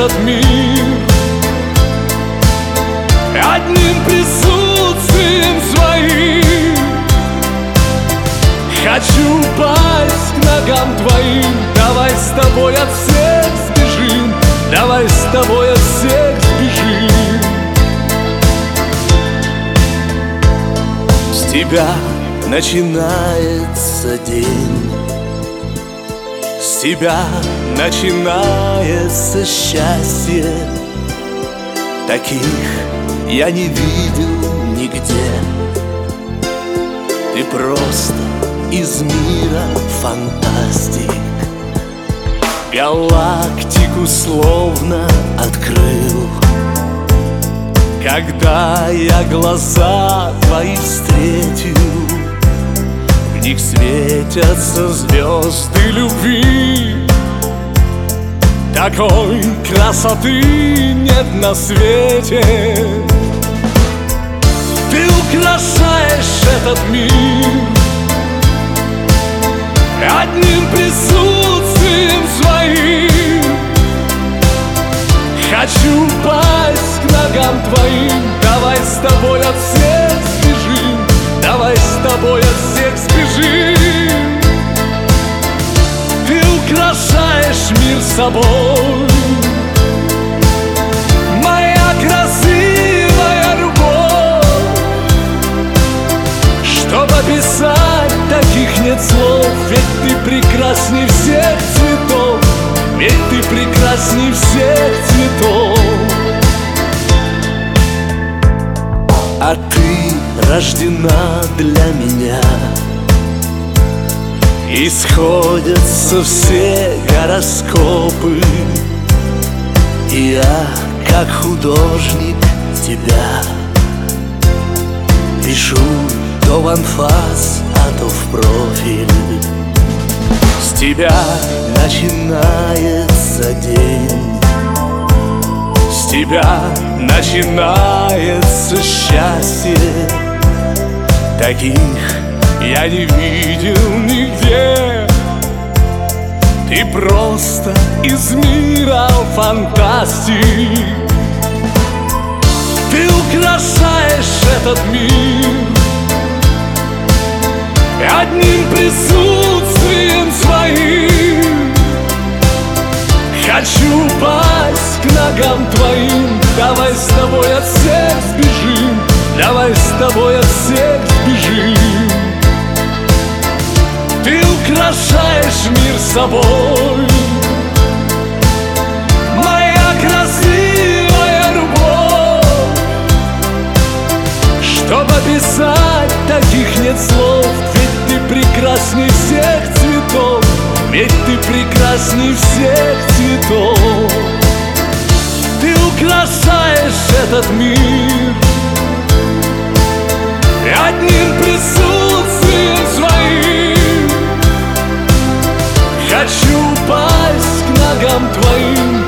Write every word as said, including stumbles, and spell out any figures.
этот мир. Одним присутствием своим хочу упасть к ногам твоим. Давай с тобой от всех сбежим, давай с тобой от всех сбежим. С тебя начинается день, с тебя начинается счастье. Таких я не видел нигде. Ты просто из мира фантастик, галактику словно открыл. Когда я глаза твои встретил, в них светятся звезды любви. Такой красоты нет на свете. Ты украшаешь этот мир одним присутствием своим. Хочу упасть к ногам твоим. Давай с тобой от всех сбежим, давай с тобой от всех сбежим. Ты украшаешь мир собой, моя красивая любовь. Чтоб описать, таких нет слов. Ведь ты прекрасней всех цветов, ведь ты прекрасней всех цветов. А ты рождена для меня, и сходятся все гороскопы. И я, как художник, тебя пишу то в анфас, а то в профиль. С тебя начинается день, с тебя начинается счастье. Таких я не видел нигде. Ты просто из мира фантастик. Ты украшаешь этот мир одним присутствием своим. Хочу упасть к ногам твоим. Давай с тобой от всех сбежим, давай с тобой от всех сбежим. Ты украшаешь мир собой, моя красивая любовь. Чтоб описать, таких нет слов. Ведь ты прекрасней всех цветов, ведь ты прекрасней всех цветов. Ты украшаешь этот мир одним присутствием своим. Хочу упасть к ногам твоим.